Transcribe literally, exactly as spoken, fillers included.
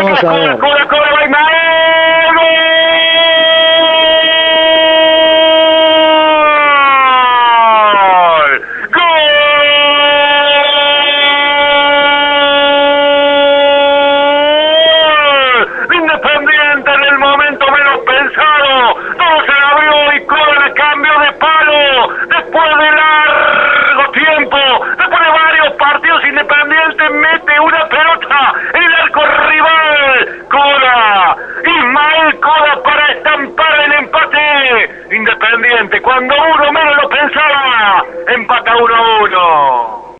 Vamos a ver. Cobra, cobra, va Ismael. ¡Gol! ¡Gol! Independiente en el momento menos pensado. Todo se abrió y Cobra cambió de palo. Después de largo tiempo, después de varios partidos, Independiente mete una pelota en el arco rival. Cobra, Ismael Cobra para estampar el empate. Independiente, cuando uno menos lo pensaba, empata uno a uno.